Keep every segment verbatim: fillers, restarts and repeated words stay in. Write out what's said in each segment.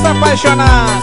apaixonados.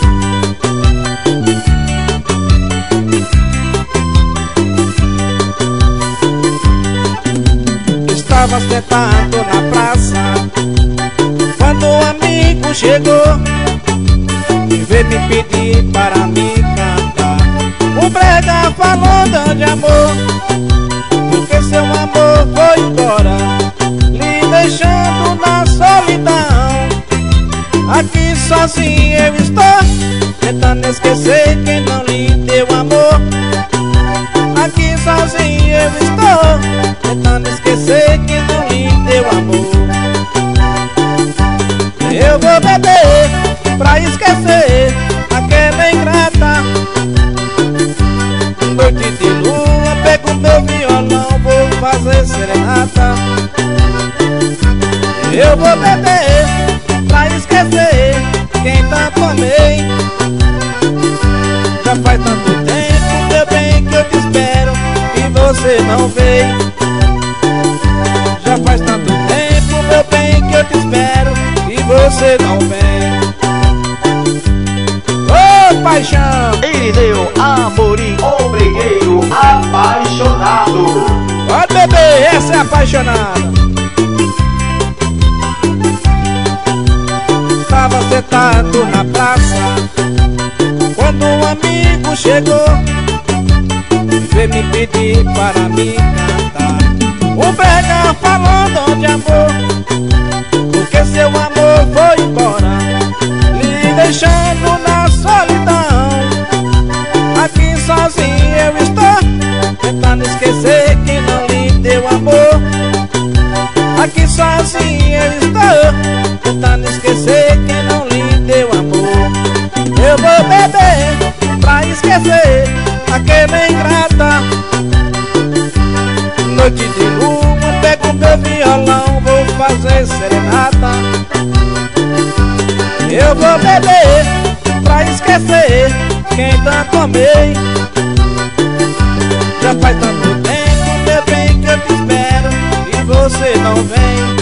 Estava sentado na praça quando um amigo chegou e veio me pedir para me cantar um brega falando de amor, porque seu amor foi embora, lhe deixando na solidão. Aqui sozinho eu estou, tentando esquecer quem não lhe deu amor. Aqui sozinho eu estou, tentando esquecer quem não lhe deu amor. Eu vou beber pra esquecer aquela ingrata. Noite de lua, pego meu violão, vou fazer serenata. Eu vou beber pra esquecer quem tanto amei. Já faz tanto tempo, meu bem, que eu te espero e você não vem. Já faz tanto tempo, meu bem, que eu te espero e você não vem. Ô oh, paixão! Irineu Amorim, o brigueiro apaixonado. Pode beber, essa é apaixonada. Estava sentado na praça quando um amigo chegou e veio me pedir para me cantar um brega falando de amor, porque seu amor foi embora, lhe deixando na solidão. Aqui sozinho eu estou, tentando esquecer quem não lhe deu amor. Aqui sozinho eu estou, tentando esquecer quem não lhe deu amor. Eu vou beber pra esquecer aquela ingrata. Noite de lua, pego meu violão, vou fazer serenata. Eu vou beber pra esquecer quem tanto amei. Já faz tanto tempo, meu bem, que eu te espero e você não vem.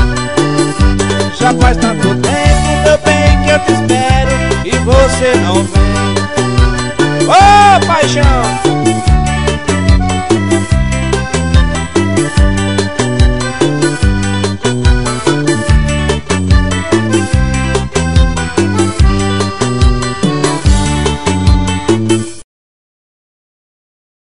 Já faz tanto tempo, meu bem, que eu te espero e você não vem. Ô oh, paixão!